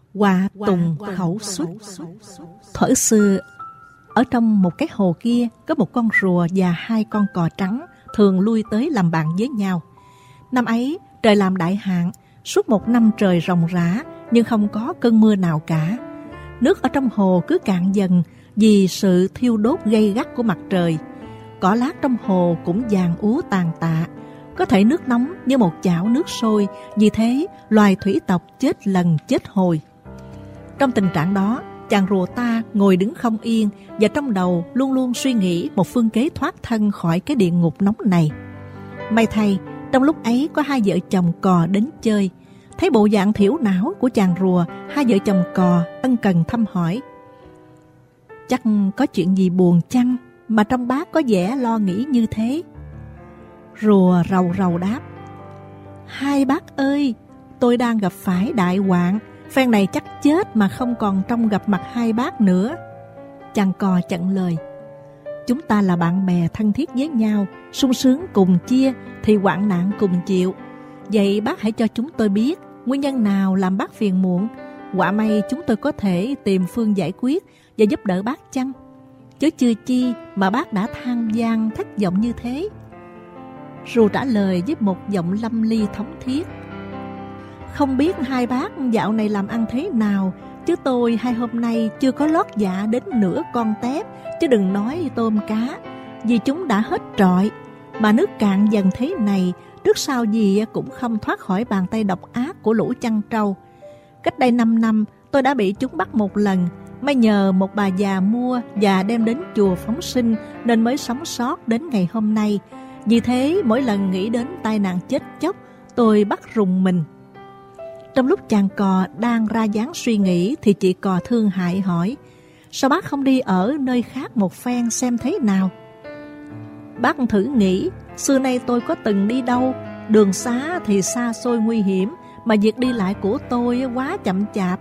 Họa tùng khẩu xuất. Thuở xưa, ở trong một cái hồ kia có một con rùa và 2 con cò trắng thường lui tới làm bạn với nhau. Năm ấy trời làm đại hạn, suốt 1 năm trời ròng rã nhưng không có cơn mưa nào cả. Nước ở trong hồ cứ cạn dần vì sự thiêu đốt gay gắt của mặt trời. Cỏ lát trong hồ cũng vàng úa tàn tạ, có thể nước nóng như một chảo nước sôi. Vì thế loài thủy tộc chết lần chết hồi. Trong tình trạng đó, chàng rùa ta ngồi đứng không yên và trong đầu luôn luôn suy nghĩ một phương kế thoát thân khỏi cái địa ngục nóng này. May thay, trong lúc ấy có 2 vợ chồng cò đến chơi. Thấy bộ dạng thiểu não của chàng rùa, 2 vợ chồng cò ân cần thăm hỏi: "Chắc có chuyện gì buồn chăng mà trong bác có vẻ lo nghĩ như thế?" Rùa rầu rầu đáp: "Hai bác ơi, tôi đang gặp phải đại hoạn, phen này chắc chết mà không còn trông gặp mặt hai bác nữa." Chàng cò chặn lời: "Chúng ta là bạn bè thân thiết với nhau, sung sướng cùng chia thì hoạn nạn cùng chịu. Vậy bác hãy cho chúng tôi biết nguyên nhân nào làm bác phiền muộn. Họa may chúng tôi có thể tìm phương giải quyết và giúp đỡ bác chăng? Chớ chưa chi mà bác đã than van thất vọng như thế." Rùa trả lời với một giọng lâm ly thống thiết: "Không biết hai bác dạo này làm ăn thế nào, chứ tôi 2 hôm nay chưa có lót dạ đến nửa con tép, chứ đừng nói tôm cá, vì chúng đã hết trọi. Mà nước cạn dần thế này, trước sau gì cũng không thoát khỏi bàn tay độc ác của lũ chăn trâu. Cách đây 5 năm, tôi đã bị chúng bắt một lần, may nhờ một bà già mua và đem đến chùa phóng sinh nên mới sống sót đến ngày hôm nay. Vì thế mỗi lần nghĩ đến tai nạn chết chóc, tôi bắt rùng mình." Trong lúc chàng cò đang ra dáng suy nghĩ thì chị cò thương hại hỏi: "Sao bác không đi ở nơi khác một phen xem thế nào?" "Bác thử nghĩ, xưa nay tôi có từng đi đâu, đường xá thì xa xôi nguy hiểm, mà việc đi lại của tôi quá chậm chạp,